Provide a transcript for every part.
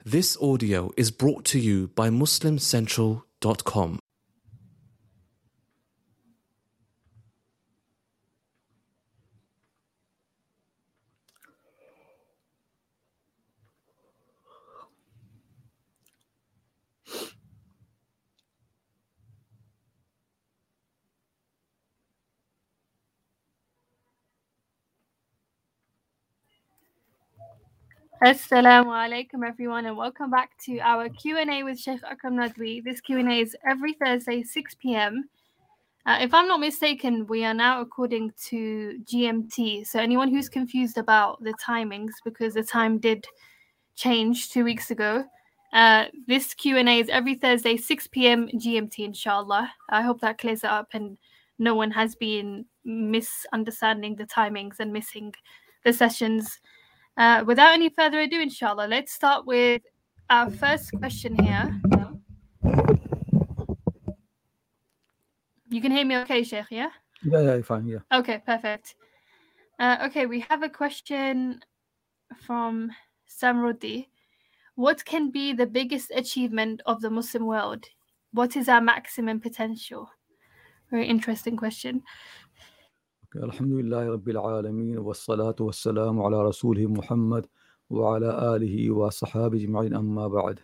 This audio is brought to you by MuslimCentral.com. Assalamu alaikum everyone, and welcome back to our Q&A with Sheikh Akram Nadwi. This Q&A is every Thursday 6 p.m. If I'm not mistaken, we are now according to GMT. So anyone who's confused about the timings, because the time did change 2 weeks ago, this Q&A is every Thursday 6 p.m. GMT, inshallah. I hope that clears it up and no one has been misunderstanding the timings and missing the sessions. Without any further ado, inshallah, let's start with our first question here. You can hear me okay, Sheikh, yeah? Yeah, fine, yeah. Okay, perfect. Okay, we have a question from Samrudi. What can be the biggest achievement of the Muslim world? What is our maximum potential? Very interesting question. Alhamdulillah Rabbil Alameen wa salatu wa salamu ala Rasulih Muhammad wa ala alihi wa sahabi jma'in amma ba'd.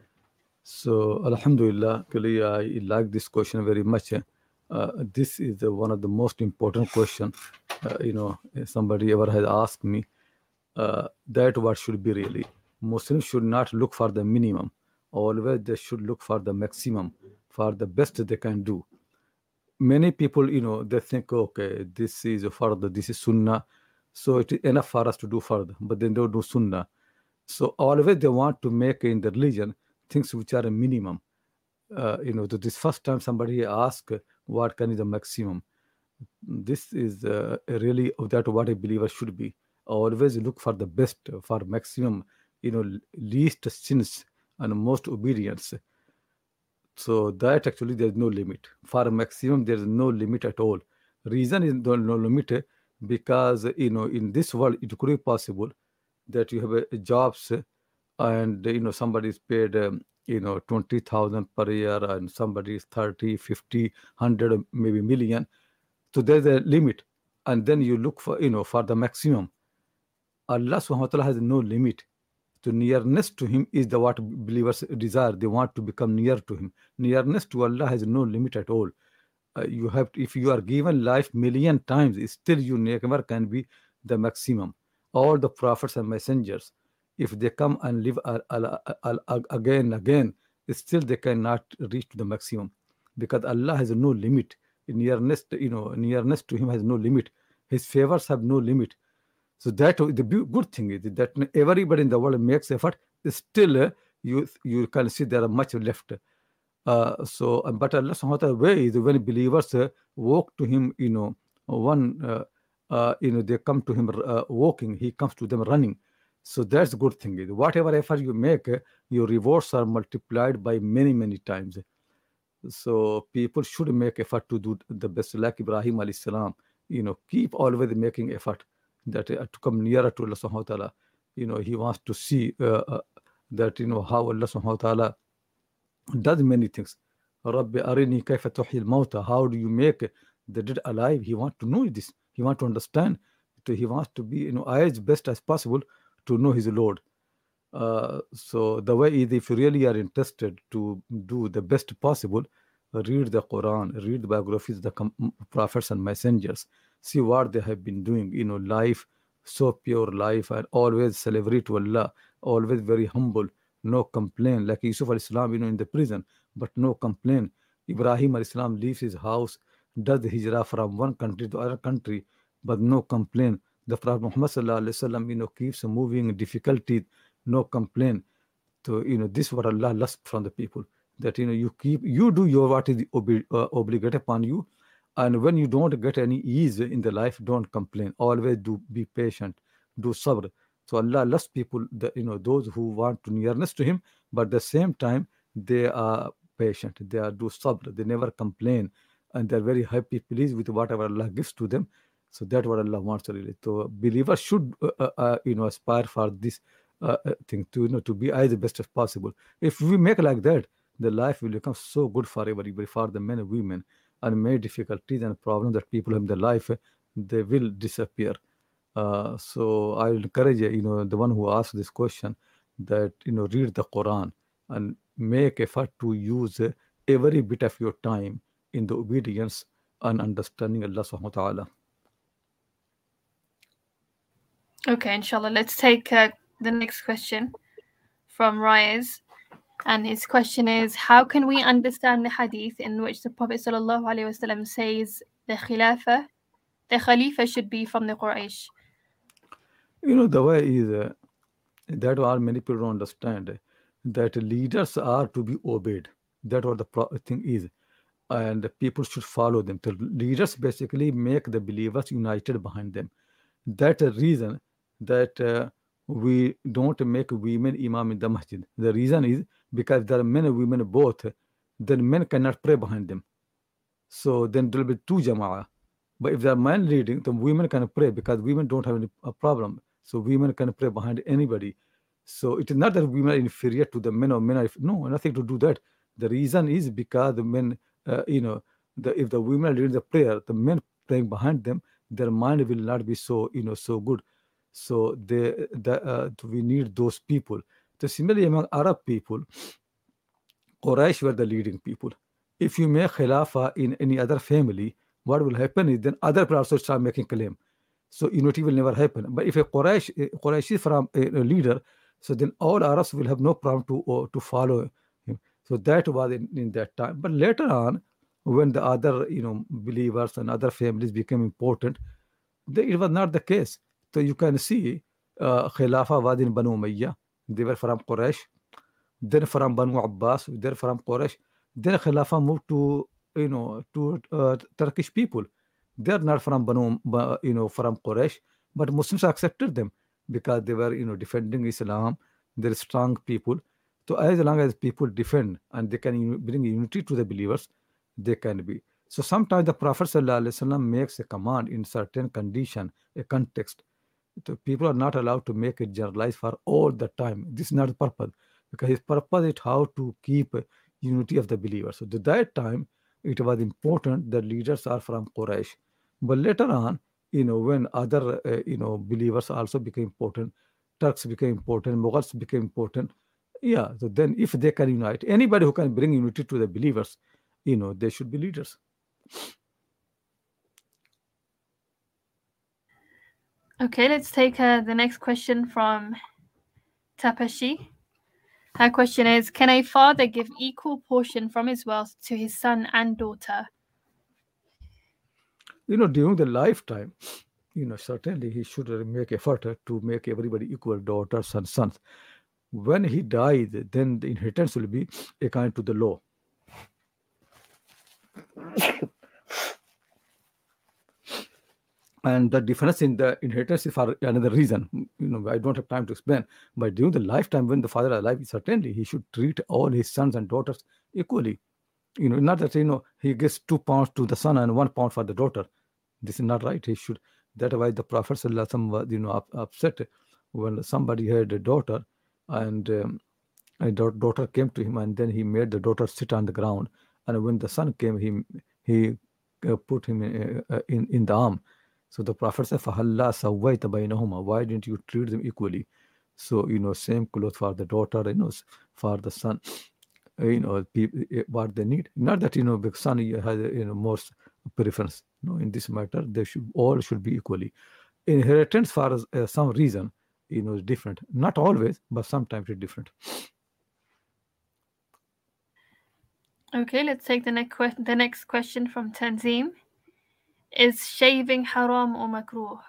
So, Alhamdulillah, really, I like this question very much. This is one of the most important questions. Somebody ever has asked me that what should be really. Muslims should not look for the minimum. Always they should look for the maximum, for the best they can do. Many people, they think, okay, this is fard, this is sunnah, so it is enough for us to do fard, but then they don't do sunnah. So always they want to make in the religion things which are a minimum. This first time somebody asked what can is the maximum. This is really that what a believer should be. Always look for the best, for maximum, least sins and most obedience. So that actually there's no limit. For a maximum, there's no limit at all. Reason is no limit because in this world it could be possible that you have a jobs and somebody is paid 20,000 per year and somebody is 30, 50, 100, maybe million. So there's a limit, and then you look for for the maximum. Allah subhanahu wa ta'ala has no limit. To nearness to him is the what believers desire. They want to become near to him. Nearness to Allah has no limit at all. You have to, if you are given life million times, still you never can be the maximum. All the prophets and messengers, if they come and live again, still they cannot reach to the maximum, because Allah has no limit. Nearness to him has no limit. His favors have no limit. So that the good thing is that everybody in the world makes effort. Still, you can see there are much left. But Allah subhanahu wa ta'ala way is when believers walk to him, they come to him walking, he comes to them running. So that's the good thing. Whatever effort you make, your rewards are multiplied by many, many times. So people should make effort to do the best, like Ibrahim alayhi salam. Keep always making effort that to come nearer to Allah subhanahu wa ta'ala. He wants to see that how Allah subhanahu wa ta'ala does many things. Rabbi arini kayfa tuhyi al-mawta. How do you make the dead alive? He wants to know this. He wants to understand. He wants to be as best as possible to know his Lord. So the way is, if you really are interested to do the best possible, read the Quran, read the biographies of the prophets and messengers, see what they have been doing, life, so pure life, and always celebrate to Allah, always very humble, no complaint, like Yusuf al-Islam, in the prison, but no complaint. Ibrahim al-Islam leaves his house, does the hijrah from one country to other country, but no complaint. The Prophet Muhammad sallallahu alaihi wasallam, keeps moving difficulties, no complaint. So this is what Allah loves from the people, that you do your what is obligated upon you, and when you don't get any ease in the life, don't complain. Always be patient, do sabr. So Allah loves people, those who want to nearness to him, but at the same time they are patient, they are do sabr, they never complain, and they're very happy, pleased with whatever Allah gives to them. So that's what Allah wants really. So believers should aspire for this thing to be as best as possible. If we make like that, the life will become so good for everybody, for the men and women, and many difficulties and problems that people have in their life, they will disappear. So I will encourage the one who asked this question that read the Quran and make effort to use every bit of your time in the obedience and understanding Allah subhanahu wa ta'ala. Okay, inshallah. Let's take the next question from Reyes. And his question is, how can we understand the hadith in which the Prophet ﷺ says the Khalifa should be from the Quraysh? The way is that all many people don't understand that leaders are to be obeyed. That's what the thing is. And the people should follow them. The leaders basically make the believers united behind them. That's a reason that we don't make women imam in the masjid. The reason is because there are men and women both, then men cannot pray behind them. So then there will be two jama'ah. But if there are men leading, then women can pray because women don't have any problem. So women can pray behind anybody. So it is not that women are inferior to the men or men are, no, nothing to do that. The reason is because the men, if the women lead the prayer, the men praying behind them, their mind will not be so, so good. So we need those people. So similarly among Arab people, Quraysh were the leading people. If you make Khilafah in any other family, what will happen is then other people also start making claim. So unity will never happen. But if a Quraysh is from a leader, so then all Arabs will have no problem to follow him. So that was in that time. But later on, when the other believers and other families became important, it was not the case. So you can see Khilafah was in Banu Umayyah. They were from Quraysh. Then from Banu Abbas, they're from Quraysh. Then Khilafah moved to Turkish people. They're not from from Quraysh, but Muslims accepted them because they were defending Islam. They're strong people. So as long as people defend and they can bring unity to the believers, they can be. So sometimes the Prophet ﷺ makes a command in certain condition, a context. So people are not allowed to make it generalized for all the time. This is not the purpose, because his purpose is how to keep unity of the believers. So at that time, it was important that leaders are from Quraysh. But later on, when other believers also became important, Turks became important, Mughals became important. Yeah, so then if they can unite, anybody who can bring unity to the believers, they should be leaders. Okay, let's take the next question from Tapashi. Her question is, can a father give equal portion from his wealth to his son and daughter? During the lifetime, certainly he should make effort to make everybody equal, daughters and sons. When he dies, then the inheritance will be according to the law. And the difference in the inheritance is for another reason. I don't have time to explain. But during the lifetime, when the father is alive, certainly he should treat all his sons and daughters equally. Not that he gives 2 pounds to the son and 1 pound for the daughter. This is not right. He should. That's why the Prophet ﷺ was upset when somebody had a daughter, and a daughter came to him, and then he made the daughter sit on the ground. And when the son came, he put him in the arm. So the Prophet said, "Fahalla sawayta bainahuma." Why didn't you treat them equally? So same clothes for the daughter, for the son. People, what they need. Not that big son has more preference. In this matter, they all should be equally. Inheritance for some reason, is different. Not always, but sometimes it's different. Okay, let's take the next question from Tanzim. Is shaving haram or makruh?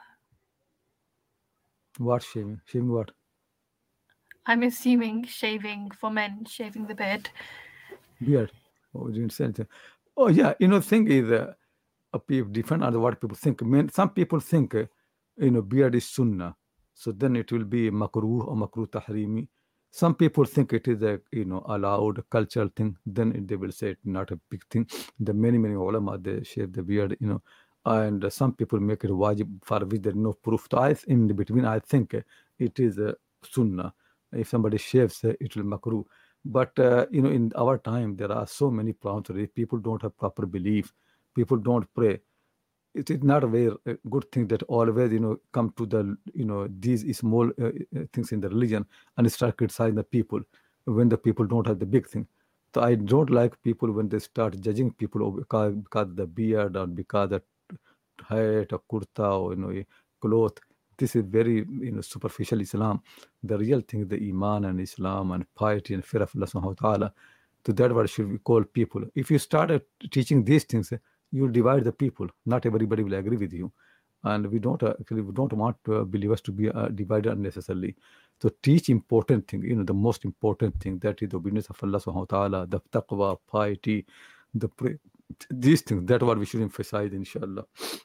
What shaving? Shaving what? I'm assuming shaving for men, shaving the beard. Beard. Oh, you didn't say anything. Oh, yeah. Thing is different on what people think. Some people think, beard is sunnah. So then it will be makruh or makruh tahrimi. Some people think it is a, allowed cultural thing. Then they will say it's not a big thing. The many ulama, they shave the beard, and some people make it wajib for which there is no proof. So in between, I think it is a sunnah. If somebody shaves, it will makruh. But in our time, there are so many problems. People don't have proper belief. People don't pray. It is not a very good thing that always come to the these small things in the religion and start criticizing the people when the people don't have the big thing. So I don't like people when they start judging people because the beard or because the hat or kurta or a cloth. This is very superficial Islam. The real thing is the iman and Islam and piety and fear of Allah subhanahu wa ta'ala. So that what should we call people. If you start teaching these things, you divide the people. Not everybody will agree with you, and we don't actually we don't want believers to be divided unnecessarily. So teach important thing. The most important thing, that is the obedience of Allah subhanahu wa ta'ala, the taqwa, piety, the these things. That's what we should emphasize, inshallah.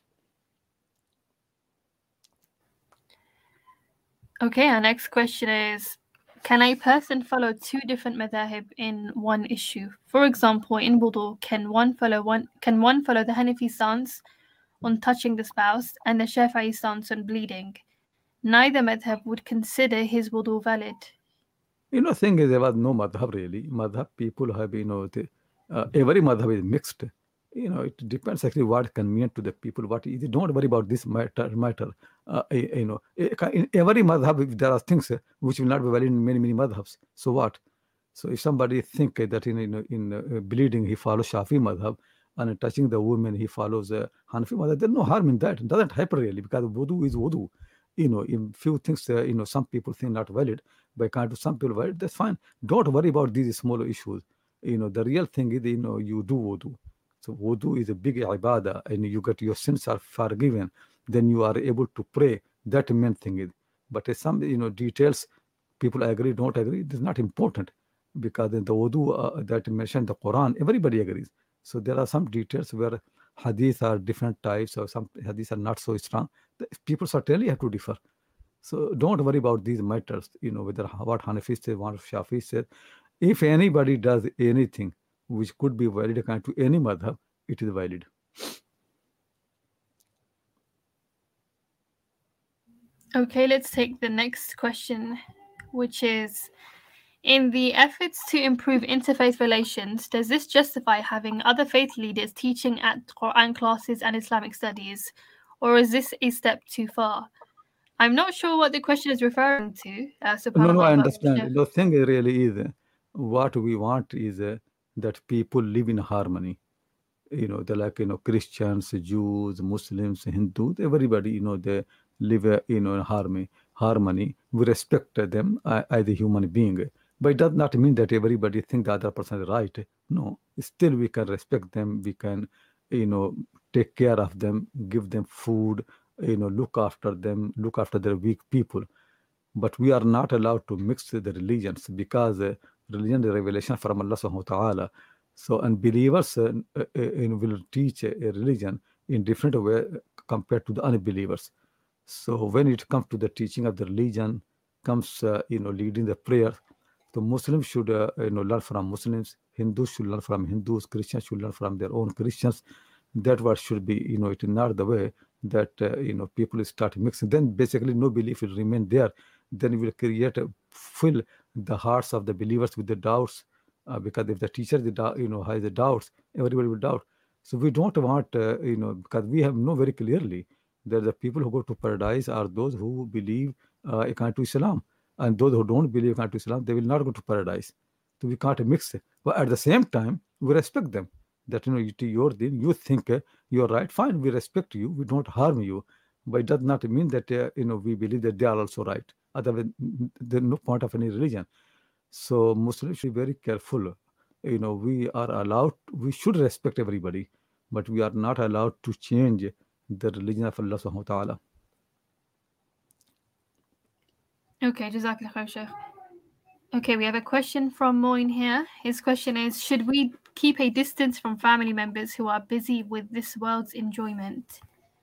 Okay, our next question is, can a person follow two different madhahib in one issue? For example, in wudu, can one follow the Hanafi stance on touching the spouse and the Shafi'i stance on bleeding? Neither madhab would consider his wudu valid. Thing is, there was no madhab really. Madhab people have, every madhab is mixed. It depends actually what convenient to the people. What is, don't worry about this matter. In every madhab, if there are things which will not be valid in many madhabs. So what? So if somebody think that in bleeding he follows Shafi madhab, and in touching the woman he follows Hanafi madhab, there's no harm in that. It doesn't happen really, because wudu is wudu. In few things, some people think not valid, but can't do some people valid. That's fine. Don't worry about these small issues. The real thing is, you do wudu. So wudu is a big ibadah, and you get your sins are forgiven. Then you are able to pray. That main thing is. But some details, people agree, don't agree. This is not important, because in the wudu that mentioned the Quran, everybody agrees. So there are some details where hadith are different types, or some hadiths are not so strong. People certainly have to differ. So don't worry about these matters. Whether what Hanafi says, what Shafi says. If anybody does anything which could be valid according to any madhab, it is valid. Okay, let's take the next question, which is, in the efforts to improve interfaith relations, does this justify having other faith leaders teaching at Quran classes and Islamic studies, or is this a step too far? I'm not sure what the question is referring to. No, I understand. The thing really is, what we want is that people live in harmony. They're like, Christians, Jews, Muslims, Hindus, everybody, they live in harmony. We respect them as a human being. But it does not mean that everybody thinks the other person is right. No, still we can respect them. We can, take care of them, give them food, look after them, look after their weak people. But we are not allowed to mix the religions, because religion is revelation from Allah subhanahu wa ta'ala. So unbelievers will teach a religion in different way compared to the unbelievers. So when it comes to the teaching of the religion, comes leading the prayer, the Muslims should learn from Muslims, Hindus should learn from Hindus, Christians should learn from their own Christians. That what should be, it is not the way that people start mixing. Then basically no belief will remain there. Then we will create fill the hearts of the believers with the doubts, because if the teacher has the doubts, everybody will doubt. So we don't want because we have know very clearly that the people who go to paradise are those who believe according to Islam, and those who don't believe according to Islam, they will not go to paradise. So we can't mix it. But at the same time, we respect them. That your deen, you think you're right, fine, we respect you, we don't harm you, but it does not mean that we believe that they are also right. Otherwise, there's no point of any religion. So Muslims should be very careful. We should respect everybody, but we are not allowed to change the religion of Allah subhanahu wa ta'ala. Okay, Jazakallah khair, Sheikh. Okay, we have a question from Moin here. His question is, should we keep a distance from family members who are busy with this world's enjoyment?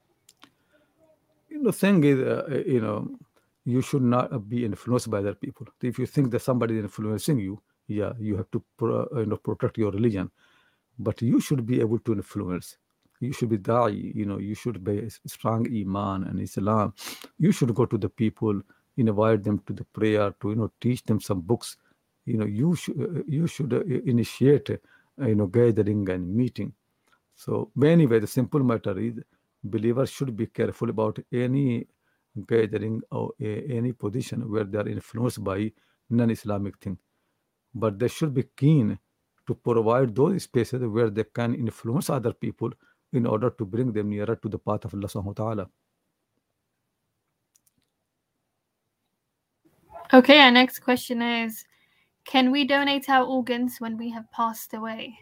The thing is, you should not be influenced by other people. If you think that somebody is influencing you, yeah, you have to protect your religion, but you should be able to influence. You should be da'i, you should be strong iman and Islam. You should go to the people, invite them to the prayer, to teach them some books. You should initiate gathering and meeting. So anyway, the simple matter is believers should be careful about any gathering or any position where they are influenced by non-Islamic thing. But they should be keen to provide those spaces where they can influence other people in order to bring them nearer to the path of Allah subhanahu wa ta'ala. Okay, our next question is, can we donate our organs when we have passed away?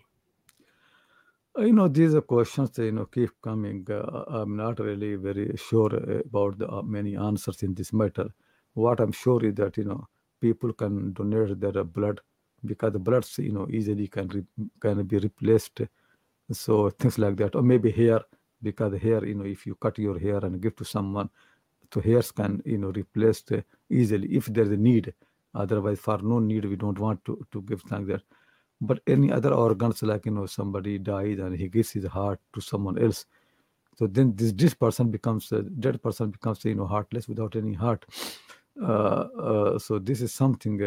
These are questions keep coming. I'm not really very sure about the many answers in this matter. What I'm sure is that people can donate their blood, because the blood easily can be replaced. So things like that, or maybe hair, because hair, if you cut your hair and give to someone, so hairs can replaced easily if there's a need. Otherwise, for no need, we don't want to give like that. But any other organs, like somebody dies and he gives his heart to someone else, so then this person becomes dead person becomes heartless without any heart. So this is something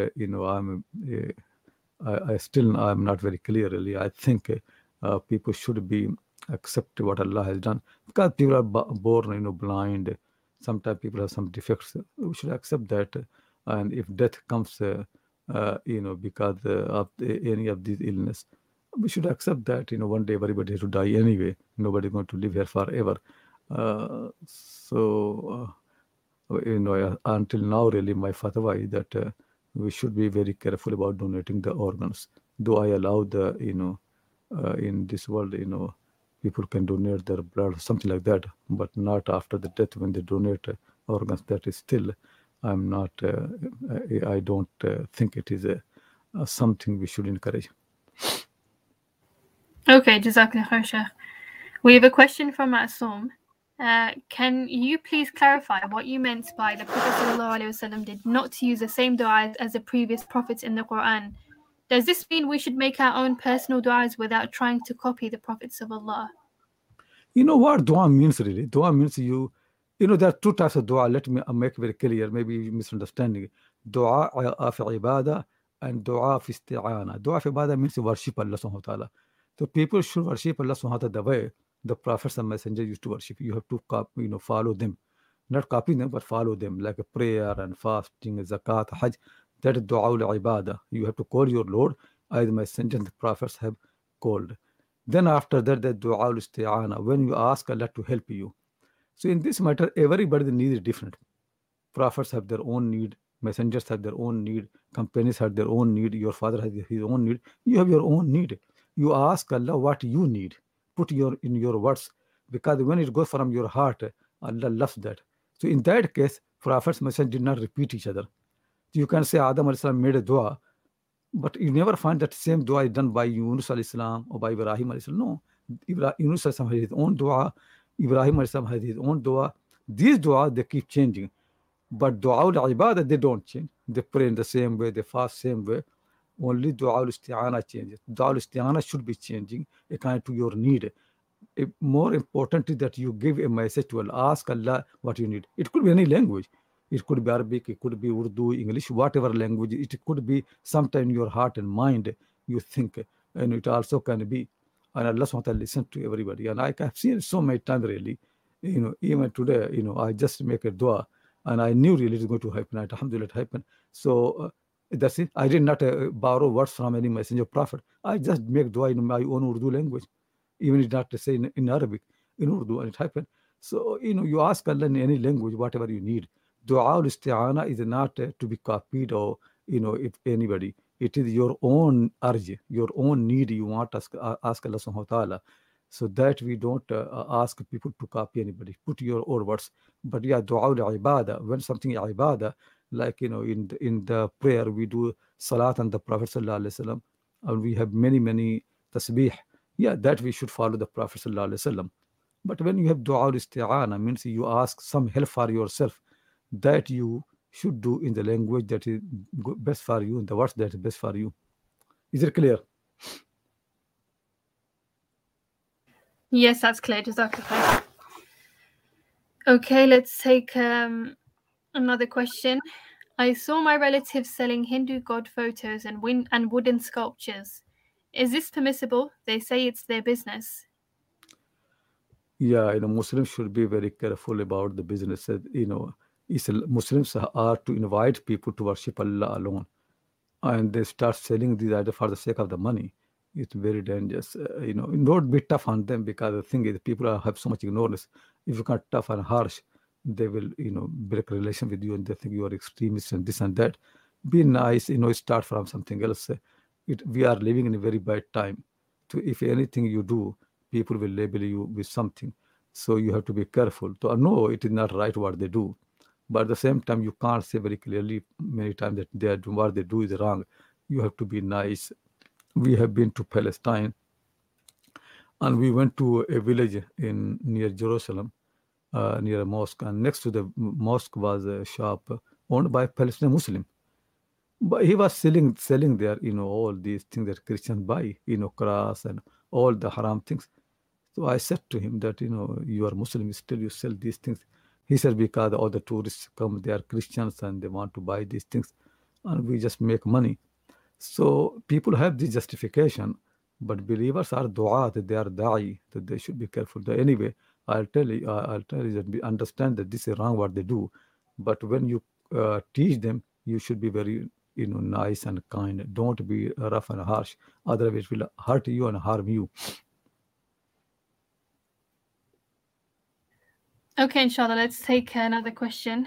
I'm not very clear really. I think people should be accept what Allah has done, because people are born blind. Sometimes people have some defects. We should accept that, and if death comes because of any of these illness, we should accept that one day everybody has to die anyway. Nobody is going to live here forever. Until now really my fatwa is that we should be very careful about donating the organs. Though I allow the in this world people can donate their blood, something like that, but not after the death when they donate organs. That is still, I'm not, I don't think it is something we should encourage. Okay, Jazakallah khair, Sheikh. We have a question from Ma'soom. Can you please clarify what you meant by the Prophet ﷺ did not use the same du'as as the previous prophets in the Quran? Does this mean we should make our own personal du'as without trying to copy the prophets of Allah? You know what dua means really? Dua means there are two types of dua. Let me make very clear. Maybe you're misunderstanding. Dua of ibadah and dua of isti'ana. Dua of ibadah means worship Allah subhanahu wa ta'ala. So people should worship Allah subhanahu wa ta'ala the way the prophets and messengers used to worship. You have to follow them. Not copy them, but follow them, like a prayer and fasting, zakat, hajj. That is dua al-ibadah. You have to call your Lord as the messengers and the prophets have called. Then after that, the dua al-isti'ana, when you ask Allah to help you. So in this matter, everybody's need is different. Prophets have their own need, messengers have their own need, companions have their own need, your father has his own need, you have your own need. You ask Allah what you need, put in your words, because when it goes from your heart, Allah loves that. So in that case, prophets, messengers did not repeat each other. You can say Adam alayhi salam made a dua, but you never find that same dua is done by Yunus alayhi salam or by Ibrahim alayhi salam. No, Yunus alayhi salam has his own dua, Ibrahim alayhi salam has his own dua. These dua they keep changing, but dua al-ibadah they don't change. They pray in the same way, they fast same way. Only dua al-isti'ana changes. Dua al-isti'ana should be changing according to your need. More important is that you give a message to Allah. Ask Allah what you need. It could be any language. It could be Arabic, it could be Urdu, English, whatever language. It could be sometime in your heart and mind you think, and it also can be. And Allah subhanahu wa ta'ala listen to everybody. And I have seen it so many times really. Even today, I just make a dua, and I knew really it's going to happen. Alhamdulillah, it happened. So that's it. I did not borrow words from any messenger prophet. I just make dua in my own Urdu language, even if not to say in Arabic, in Urdu, and it happened. So you ask Allah in any language whatever you need. Dua al-isti'ana is not to be copied or if anybody. It is your own urge, your own need. You want to ask Allah subhanahu wa ta'ala, so that we don't ask people to copy anybody. Put your own words. But yeah, dua al-ibadah, when something is ibadah, like in the prayer we do salat on the Prophet sallallahu alaihi wasallam, and we have many tasbih. Yeah, that we should follow the Prophet sallallahu alaihi wasallam. But when you have dua al-isti'ana, means you ask some help for yourself, that you should do in the language that is best for you, in the words that is best for you. Is it clear? Yes, that's clear. Jazakallah khair. Okay, let's take Another question. I saw my relatives selling Hindu god photos and wooden sculptures. Is this permissible? They say it's their business. Yeah, Muslims should be very careful about the business. Muslims are to invite people to worship Allah alone, and they start selling these items for the sake of the money. It's very dangerous. Don't be tough on them, because the thing is, people have so much ignorance. If you can't tough and harsh, they will, break relation with you, and they think you are extremist and this and that. Be nice, start from something else. We are living in a very bad time. So if anything you do, people will label you with something. So you have to be careful. So no, it is not right what they do, but at the same time, you can't say very clearly many times that what they do is wrong. You have to be nice. We have been to Palestine, and we went to a village in near Jerusalem, near a mosque, and next to the mosque was a shop owned by a Palestinian Muslim. But he was selling there, all these things that Christians buy, cross and all the haram things. So I said to him that, you are Muslim, still you sell these things. He said, because all the tourists come, they are Christians and they want to buy these things, and we just make money. So people have this justification, but believers are du'at, they are da'i, that they should be careful. Anyway, I'll tell you that we understand that this is wrong what they do, but when you teach them, you should be very, nice and kind. Don't be rough and harsh, otherwise it will hurt you and harm you. Okay, inshallah, let's take another question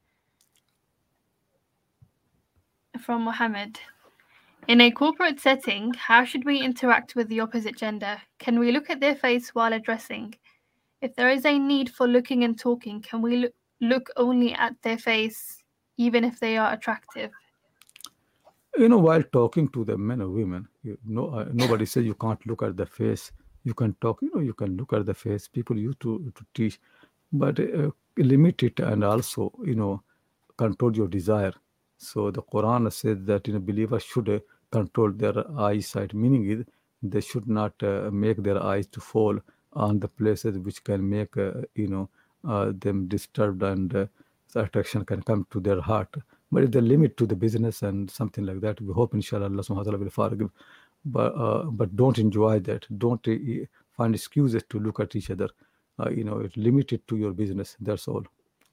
from Mohammed. In a corporate setting, how should we interact with the opposite gender? Can we look at their face while addressing? If there is a need for looking and talking, can we look only at their face, even if they are attractive? While talking to the men or women, nobody says you can't look at the face. You can talk, you can look at the face. People used to teach, but limit it, and also, control your desire. So the Quran says that, believers should control their eyesight, meaning is they should not make their eyes to fall on the places which can make, them disturbed, and the attraction can come to their heart. But if they limit to the business and something like that, we hope inshallah Allah subhanahu wa ta'ala will forgive. But don't enjoy that. Don't find excuses to look at each other. It's limited to your business. That's all.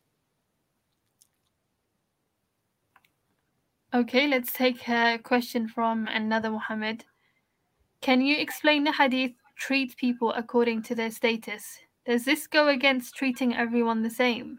Okay, let's take a question from another Muhammad. Can you explain the hadith, treat people according to their status? Does this go against treating everyone the same?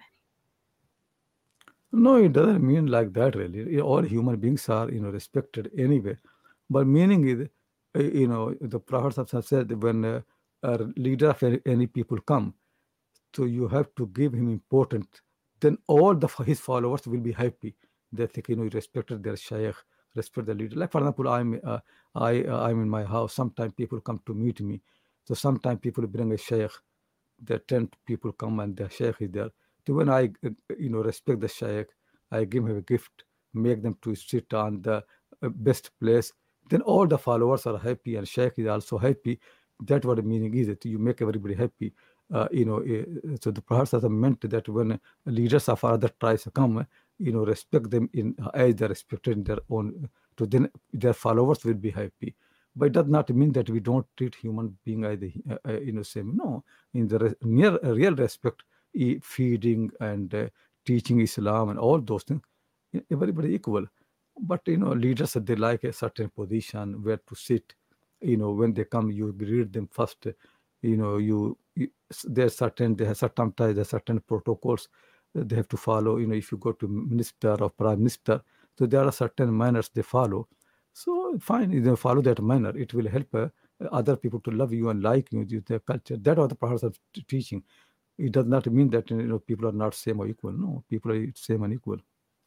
No, it doesn't mean like that really. All human beings are, respected anyway. But meaning is, the Prophet have said that when a leader of any people come, so you have to give him importance. Then all his followers will be happy. They think, you respected their shaykh, respect the leader. Like for example, I'm in my house. Sometimes people come to meet me. So sometimes people bring a shaykh. The 10 people come and the shaykh is there. So when I, respect the shaykh, I give him a gift, make them to sit on the best place. Then all the followers are happy, and shaykh is also happy. That's what the meaning is. That you make everybody happy. So the Prophet meant that when leaders of other tribes come, respect them in as they respected in their own. So then their followers will be happy. But it does not mean that we don't treat human being as the same. No, in the real respect, feeding and teaching Islam and all those things, everybody equal. But leaders, they like a certain position where to sit. When they come, you greet them first. There's certain sometimes there are certain protocols they have to follow. If you go to minister or prime minister, so there are certain manners they follow. So fine, follow that manner. It will help other people to love you and like you, their culture. That was the Prophet of teaching. It does not mean that people are not same or equal. No, people are same and equal.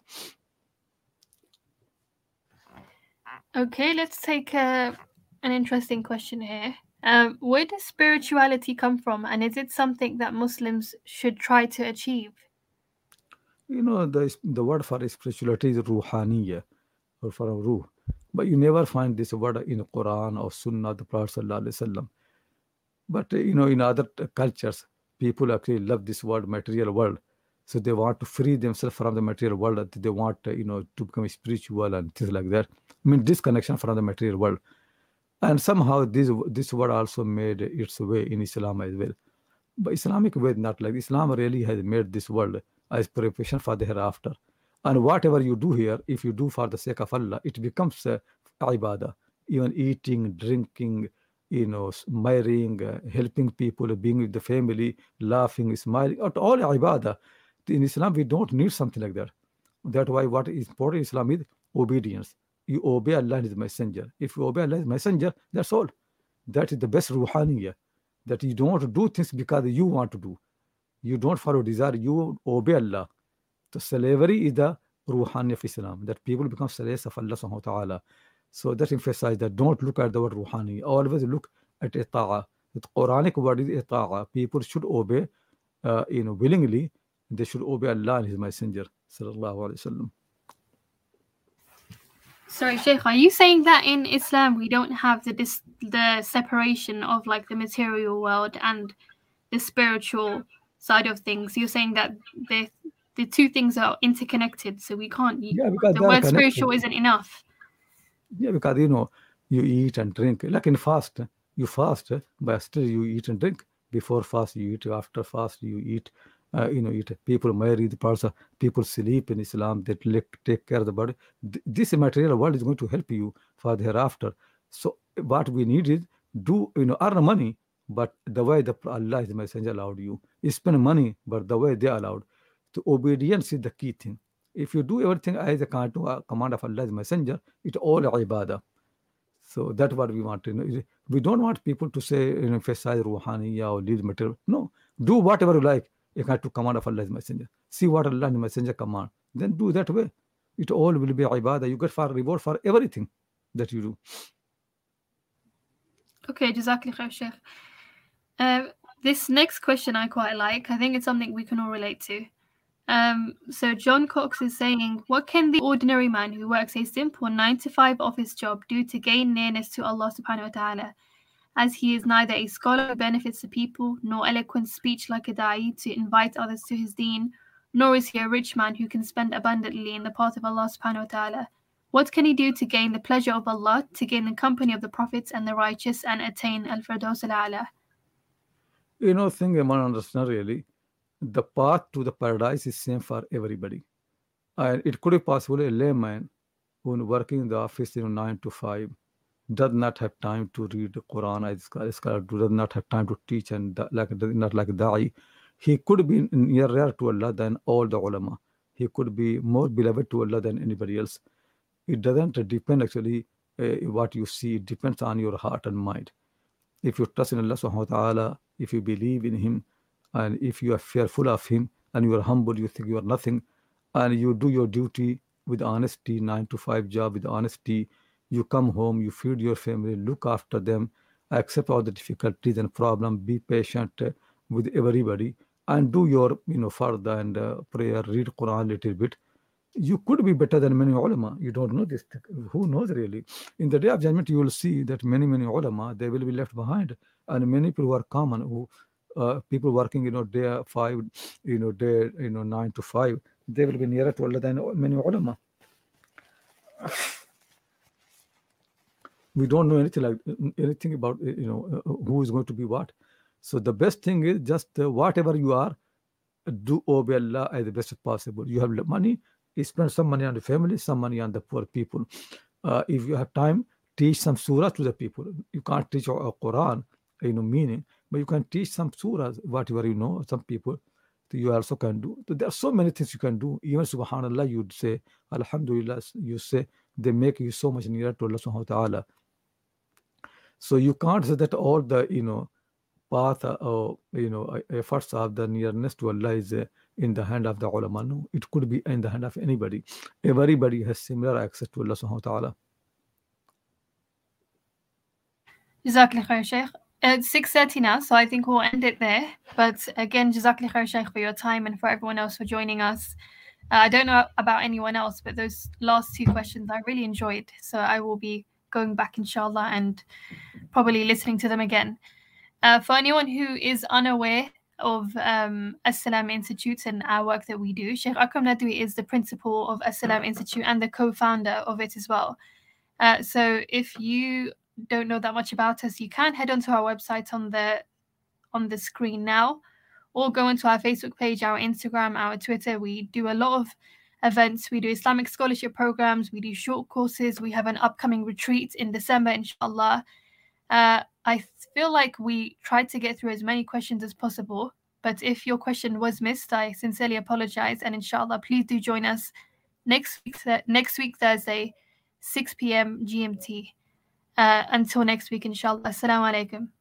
Okay, let's take an interesting question here. Where does spirituality come from, and is it something that Muslims should try to achieve? The word for spirituality is ruhaniya, or for a ruh. But you never find this word in Quran or Sunnah, the Prophet Sallallahu Alaihi Wasallam. But in other cultures, people actually love this word, material world. So they want to free themselves from the material world. They want, to become spiritual and things like that. I mean, disconnection from the material world. And somehow this word also made its way in Islam as well. But Islamic way, not like Islam really has made this world as preparation for the hereafter. And whatever you do here, if you do for the sake of Allah, it becomes ibadah. Even eating, drinking, marrying, helping people, being with the family, laughing, smiling, all ibadah. In Islam, we don't need something like that. That's why what is important in Islam is obedience. You obey Allah and His Messenger. If you obey Allah and His Messenger, that's all. That is the best ruhaniyah. That you don't do things because you want to do. You don't follow desire. You obey Allah. So slavery is the ruhaniyah of Islam. That people become slaves of Allah subhanahu wa ta'ala. So that emphasizes that don't look at the word ruhani. Always look at ita'a. The Quranic word is ita'a. People should obey, willingly. They should obey Allah and His Messenger. Sallallahu Alaihi Wasallam. Sorry, Sheikh, are you saying that in Islam we don't have the separation of like the material world and the spiritual side of things? You're saying that the two things are interconnected, so we can't. Because the word spiritual isn't enough. Yeah, because you eat and drink. Like in fast, you fast, but still you eat and drink. Before fast, you eat. After fast, you eat. Eat. People marry, people sleep in Islam. They take care of the body. This material world is going to help you for the hereafter. So what we need is earn money, but the way Allah is the Messenger allowed you. You spend money, but the way they allowed. So obedience is the key thing. If you do everything as a command of Allah's Messenger, it's all ibadah. So that's what we want. We don't want people to say, emphasize ruhaniyah or lead material. No, do whatever you like. You have to command of Allah's Messenger. See what Allah and Messenger command. Then do that way. It all will be ibadah. You get reward for everything that you do. Okay, Jazakallah khair, Sheikh. This next question I quite like. I think it's something we can all relate to. So John Cox is saying, what can the ordinary man who works a simple 9-to-5 office job do to gain nearness to Allah subhanahu wa ta'ala, as he is neither a scholar who benefits the people, nor eloquent speech like a da'i to invite others to his deen, nor is he a rich man who can spend abundantly in the path of Allah subhanahu wa ta'ala? What can he do to gain the pleasure of Allah, to gain the company of the prophets and the righteous, and attain al-Firdaus al-A'la? Thing I want to understand really, the path to the paradise is same for everybody. And it could be possible a layman who working in the office 9 to 5 does not have time to read the Quran, does not have time to teach, and not like da'i. He could be nearer to Allah than all the ulama. He could be more beloved to Allah than anybody else. It doesn't depend actually what you see. It depends on your heart and mind. If you trust in Allah subhanahu wa ta'ala, if you believe in Him, and if you are fearful of Him, and you are humble, you think you are nothing, and you do your duty with honesty, 9 to 5 job with honesty, you come home, you feed your family, look after them, accept all the difficulties and problems, be patient with everybody, and do your farda and prayer, read Quran a little bit. You could be better than many ulama. You don't know this. Who knows really? In the day of judgment, you will see that many ulama, they will be left behind, and many people who are common, who people working day 5, day 9 to 5, they will be nearer to Allah than many ulama. We don't know anything about who is going to be what. So the best thing is just whatever you are, do obey Allah as the best as possible. You have money, you spend some money on the family, some money on the poor people. If you have time, teach some surahs to the people. You can't teach a Quran, meaning, but you can teach some surahs, whatever some people. You also can do. So there are so many things you can do. Even Subhanallah, you'd say, Alhamdulillah, you say, they make you so much nearer to Allah subhanahu wa ta'ala. So you can't say that all the path or efforts of the nearness to Allah is in the hand of the ulama. No, it could be in the hand of anybody. Everybody has similar access to Allah subhanahu wa ta'ala. Jazakallah khair, Sheikh. It's 6:30 now, so I think we'll end it there. But again, Jazakallah khair, Sheikh, for your time, and for everyone else for joining us. I don't know about anyone else, but those last 2 questions I really enjoyed. So I will be going back, inshallah, and probably listening to them again. For anyone who is unaware, of As-Salam Institute and our work that we do. Sheikh Akram Nadwi is the principal of As-Salam Institute and the co-founder of it as well. So if you don't know that much about us, you can head onto our website on the screen now, or go into our Facebook page, our Instagram, our Twitter. We do a lot of events. We do Islamic scholarship programs. We do short courses. We have an upcoming retreat in December, inshallah. I feel like we tried to get through as many questions as possible, but if your question was missed, I sincerely apologize. And inshallah, please do join us next week Thursday, 6 p.m. GMT. Until next week, inshallah. Assalamu alaikum.